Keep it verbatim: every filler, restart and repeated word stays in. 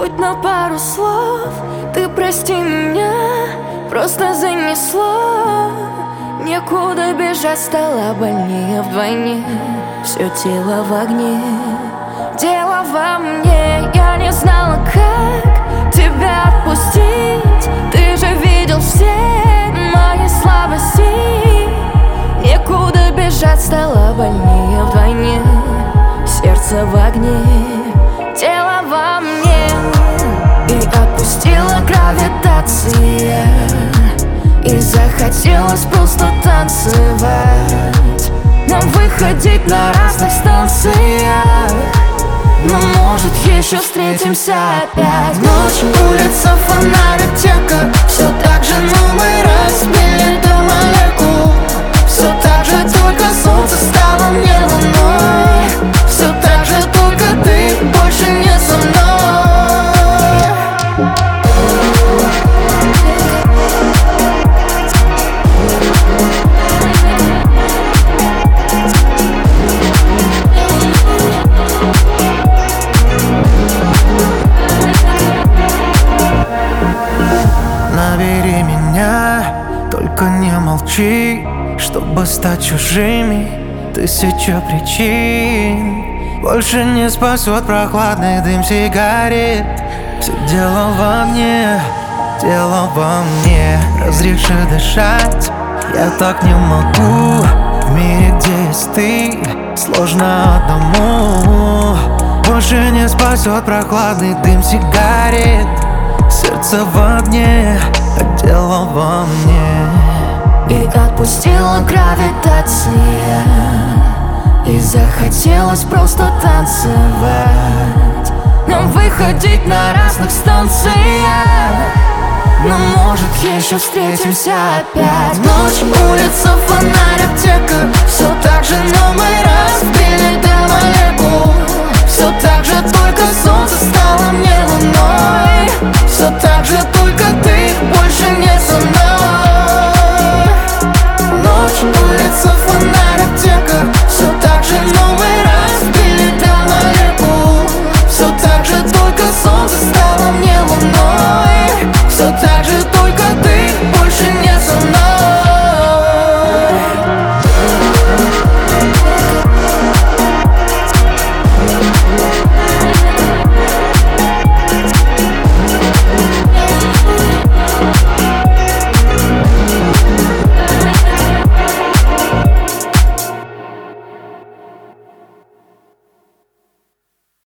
хоть на пару слов. Ты прости меня, просто занесло. Некуда бежать, стало больнее вдвойне. Все тело в огне, дело во мне. Я не знала, как тебя отпустить. Ты же видел все мои слабости. Некуда бежать, стало больнее вдвойне. Сердце в огне, тело во мне. И отпустила гравитация, и захотелось просто танцевать. Нам выходить на разных станциях, но может еще встретимся опять. Ночь, улица, фонарь, аптека. Все так же, но мы разбили до молекул. Все так же, только солнце стало мне луной. Все так же, только ты больше не со мной. Набери меня, только не молчи, чтобы стать чужими. Тысяча причин больше не спасет прохладный дым сигарет. Все дело во мне, дело во мне. Разреши дышать, я так не могу. В мире, где есть ты, сложно одному. Больше не спасет прохладный дым сигарет. Сердце в огне, а дело во мне. И отпустила гравитация, и захотелось просто танцевать. Нам выходить на разных станциях, но может еще встретимся опять. Ночь, улица, фонарь, аптека. Все так же, но мы разбили до молекул.